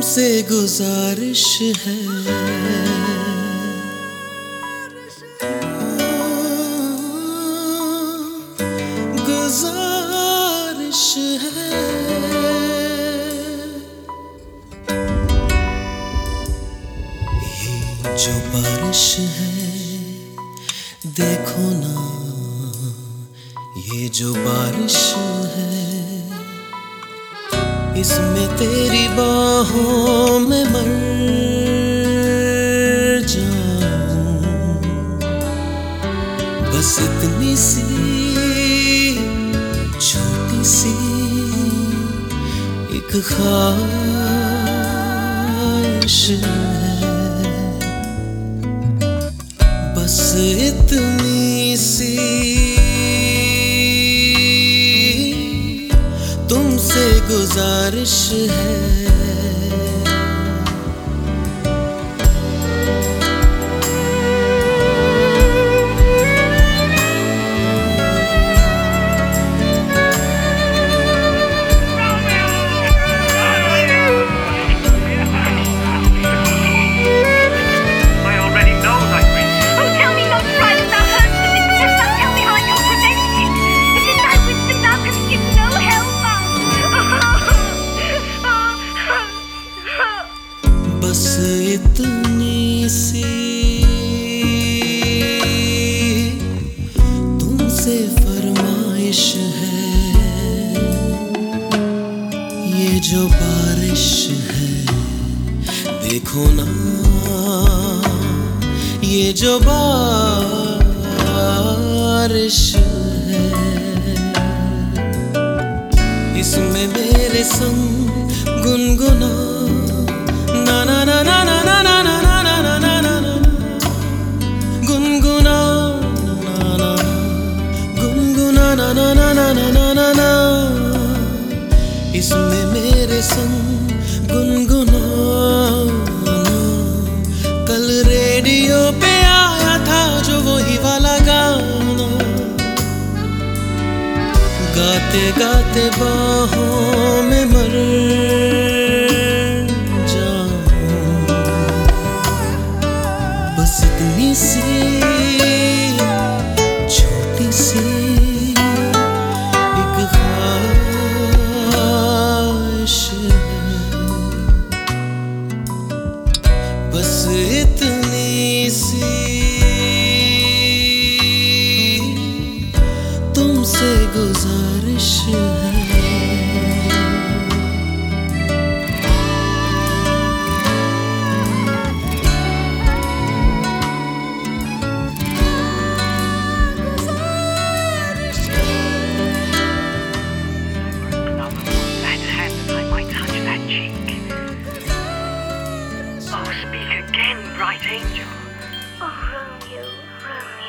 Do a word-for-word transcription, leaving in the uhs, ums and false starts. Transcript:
तुमसे गुजारिश है, गुजारिश है। ये जो बारिश है देखो ना, ये जो बारिश है इसमें तेरी बाहों में मर जाऊं। बस इतनी सी छोटी सी एक ख्वाहिश है, बस इतनी सी तुमसे गुजारिश है। बस इतनी सी तुमसे फरमाइश है, ये जो बारिश है देखो ना, ये जो बारिश है इसमें मेरे संग गुनगुना ना ना ना ना ना ना ना ना ना ना ना ना ना गुनगुना ना ना गुनगुना ना ना ना ना ना ना ना ना इसमें मेरे संग गुनगुना। कल रेडियो पे आया था जो वही वाला गाना, गाते गाते बाहों में मर इतनी सी छोटी सी एक ख्वाहिश है, बस इतनी सी तुमसे गुजारिश है। Speak again, bright angel. Oh, Romeo, Romeo.